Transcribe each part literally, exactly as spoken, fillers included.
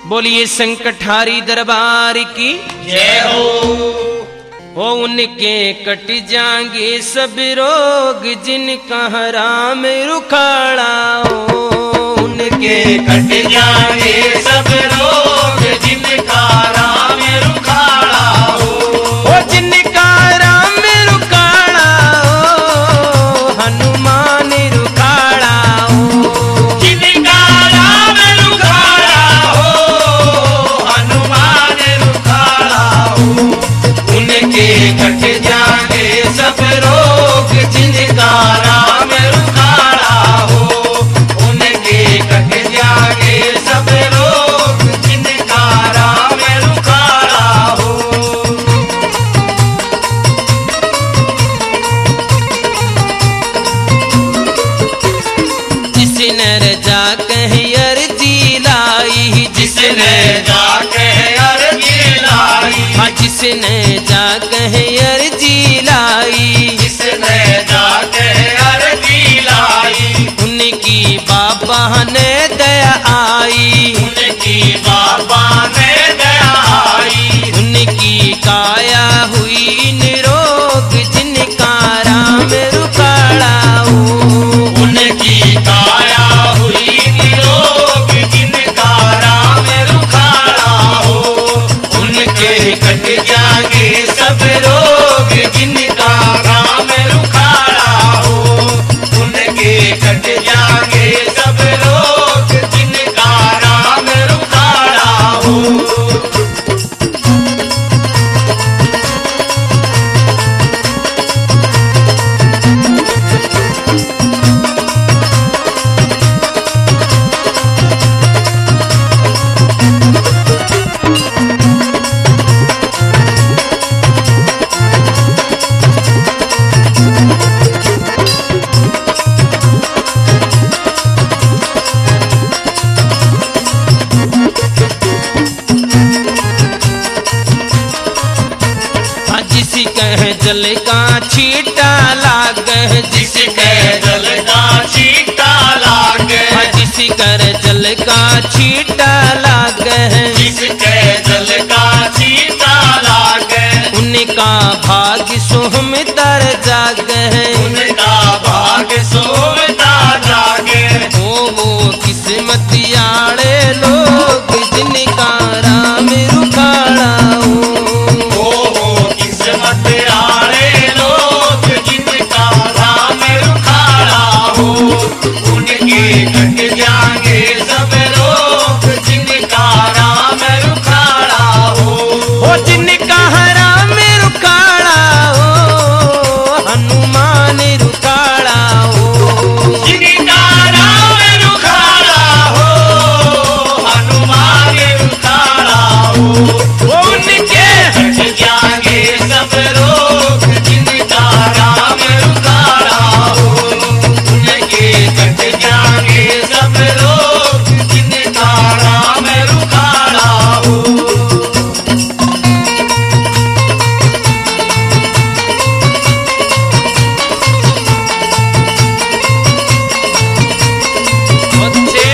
बोलिए संकटहारी दरबार की जय हो। वो उनके कट जाएंगे सब रोग जिनका राम रुखाड़ा हो। उनके कट जाएंगे सब रोग जिनका राम रुखाड़ा हो। वो जिनका राम रुखाड़ा हो, हनुमान रुखाड़ा हो। जिनका राम रुखाड़ा हो, हनुमान रुखाड़ा हो। उनके कट जाएंगे सब रोग जिनका राम रुखाड़ा हो। उनके कट जाएंगे सब रोग जिनका राम रुखाड़ा हो। जिसने रजा कहे अर्जी लाई, जिसने जाके अर्जी लाई, हाँ जिसने जा कहे अर्जी लाई, जिसने जाके अर्जी लाई, उनकी बाबा ने दया आई। उनकी बाबा ने दया आई। उनकी काया हुई निरोग जिनका राम रुखाड़ा हो। उनकी काया हुई निरोग जिनका राम रुखाड़ा हो। उनके कट जाएंगे सब रोग जिनका राम रुखाड़ा हो। उनके कट जाएंगे सब रोग जिनका राम रुखाड़ा हो। हाँ जिसी कहे जल का छीटा लागे, जिसके जल का छीटा लागे, हाँ जिसी कर जल का छीटा लागे, जिसके जल का छीटा लागे, उनका भाग सोहम तर जागे। उनका भाग सोवता जागे। ओ वो किस्मत आड़े लोग जिनका राम रुखाड़ा हो। ओ हो किस्मत आड़े लोग जिनका राम रुखाड़ा हो। उनके कट जाएंगे सब रोग जिनका राम रुखाड़ा हो। ओ जिनका राम रुखाड़ा हो, हनुमान रुखाड़ा हो। जिनका राम रुखाड़ा हो, हनुमान रुखाड़ा हो। उनके कट जाएंगे सब रोग जिनका राम रुखाड़ा हो। उनके कट जाएंगे सब रोग जिनका राम रुखाड़ा हो। बच्चे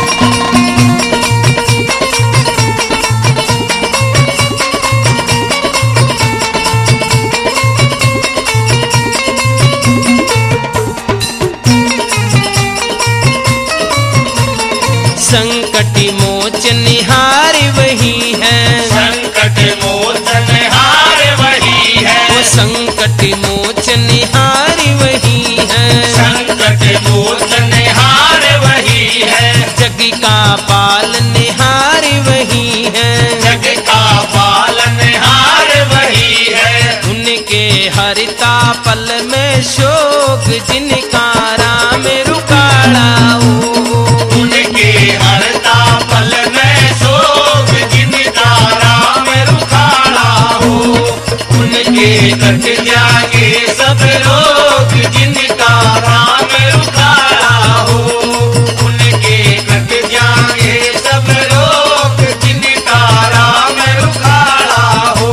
संकट मोचन हार वही है। संकट मोचन हार वही है। वो संकट मोचन हार वही है। संकट मोचन हार वही है। जग का पालन हार वही है। जग का पालन हार वही है। उनके हरता पल में शोक जिनका राम रुखाड़ा हो। उनके हरता पल में शोक जिनका राम रुखाड़ा हो। उनके कट जाएंगे सब रोग जिनका राम रुखाड़ा हो। उनके कट जाएंगे सब रोग जिनका राम रुखाड़ा हो।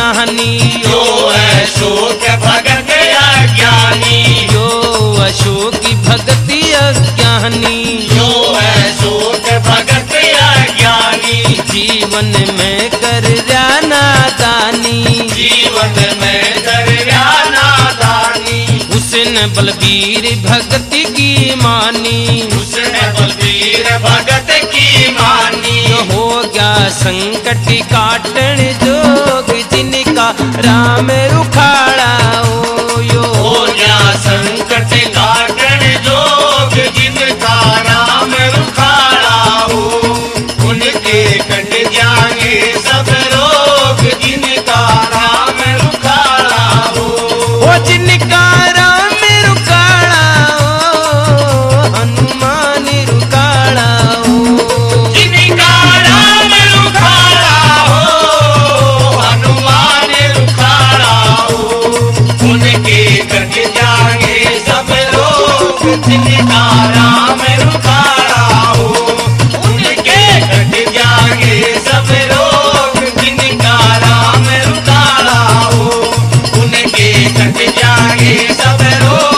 अज्ञानी, जो अशोक भगत अज्ञानी, जो अशोक भगति अज्ञानी, जो अशोक भगत अज्ञानी, जीवन में कर नादानी, जीवन में दरिया नादानी, उसने बलबीर भगति की मानी, उसने बलबीर भगत की मानी, हो गया संकट काटन जोग, जिनका राम उखाड़ा ओ यो, हो गया संकट काटन जोग, जिनका राम उखाड़ा हो, उनके कट जाएंगे सब रोग, जिनका राम उखाड़ा हो, ओ जिनका राम रुकाड़ा ओ, हनुमान रुकाड़ा ओ, जिनका राम उखाड़ा हो, हनुमान उखाड़ा हो, उनके कट जाएंगे सब रोग, जिनका राम उखाड़ा हो, उनके कट जाएंगे सब रोग, जिनका राम उखाड़ा हो, उनके कट जाएंगे सब रोग।